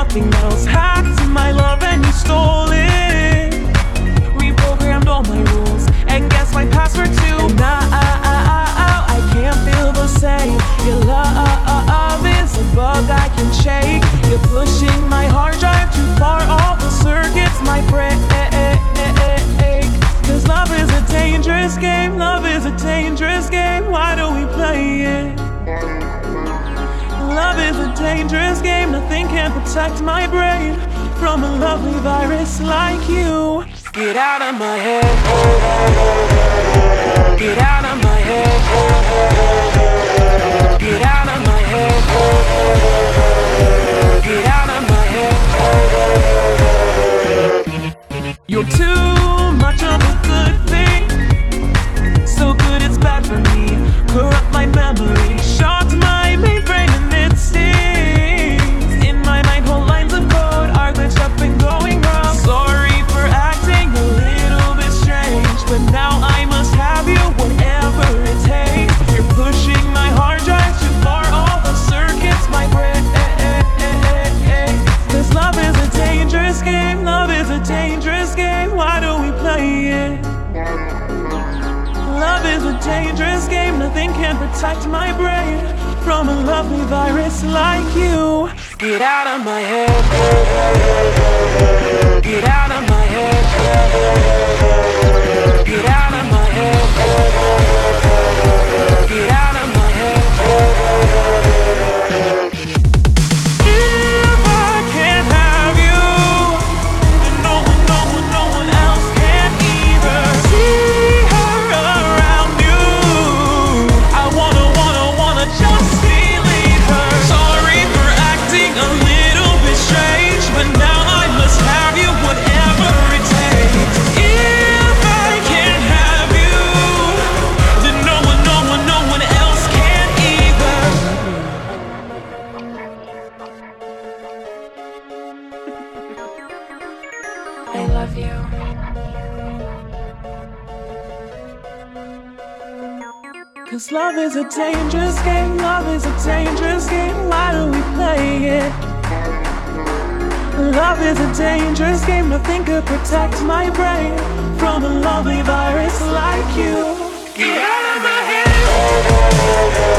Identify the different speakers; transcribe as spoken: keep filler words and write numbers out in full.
Speaker 1: nothing else. Hacked my love and you stole it. Reprogrammed all my rules and guess my password too. And now I can't feel the same. Your love is a bug I can shake. You're pushing my hard drive too far. All the circuits might break. Cause love is a dangerous game. Love is a dangerous game. Why do we play it? Love is a dangerous game. Nothing can protect my brain from a lovely virus like you. Get out of my head. Get out of my head. Get out of my head. Get out of my head. You're too much of a good thing. So good it's bad for me. Corrupt my memory. Shocked my mainframe and it stings. In my mind whole lines of code are glitched up and going wrong. Sorry for acting a little bit strange, but now I must have you whatever it takes. You're pushing my hard drive too far. All the circuits might break. Cause love is a dangerous game. Love is a dangerous game. Why do we play it? Love is a dangerous game. Nothing can protect my brain from a lovely virus like you. Get out of my head. Get out of my head. Get out of my head. Get out of my head. If I can't have you, then no one, no one, no one else can either. See her around you. I wanna, wanna, wanna just delete her. Sorry for acting a little bit strange, but now I must have you whatever it takes. If I can't have you, then no one, no one, no one else can either. I love you. Cause love is a dangerous game. Love is a dangerous game. Why do we play it? Love is a dangerous game. Nothing could protect my brain from a lovely virus like you. Get out of my head.